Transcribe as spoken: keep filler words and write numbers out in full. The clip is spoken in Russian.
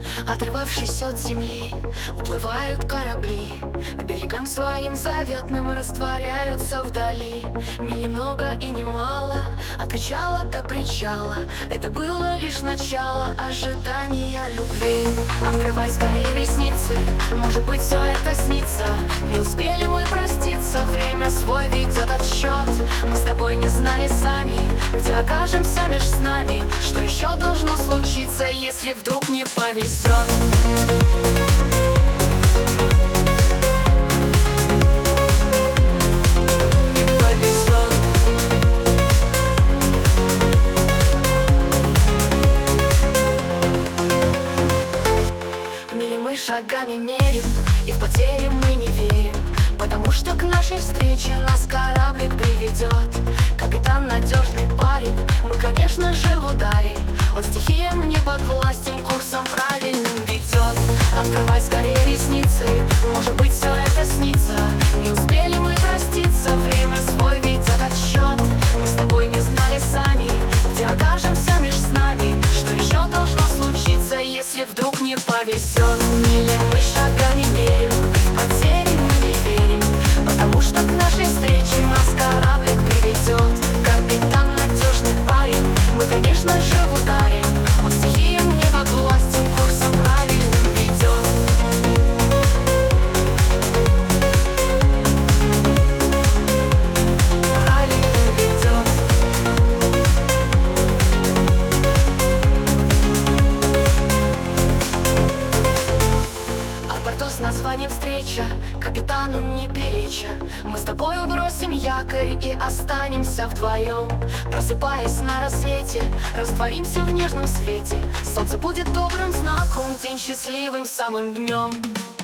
Отрывавшись от земли, уплывают корабли, к берегам своим заветным растворяются вдали. Ни много и ни мало, от причала до причала, это было лишь начало ожидания любви. Открывай скорее ресницы, может быть, все это снится. Не успели мы проститься, время свой ведет отсчет. Мы с тобой не знали сами, где окажемся меж с нами. Что еще должно случиться, если вдруг не повезет? Шагами мерим, и в потери мы не верим, потому что к нашей встрече нас кораблик приведет. Капитан надежный парень, мы, конечно же, в ударе. Он стихиям не подвластен, курсом правильным ведет. Открывай скорее ресницы, может быть, все это снится. Не успели мы проститься, время свой ведет отсчет. Мы с тобой не знали сами, где окажемся меж с нами. Что еще должно случиться, если вдруг не повезет? Мили мы шагами мерим, в потери мы не верим, потому что к нашей встрече нас кораблик приведет. Капитан надежный парень, мы, конечно же, в ударе. Он стихиям не подвластен, курсом правильным ведет. Правильным ведет. А борту с названием встреча, капитану не переча. Мы с тобой бросим якорь и останемся вдвоем. Просыпаясь на рассвете, растворимся в нежном свете. Солнце будет добрым знаком, день счастливым самым днем.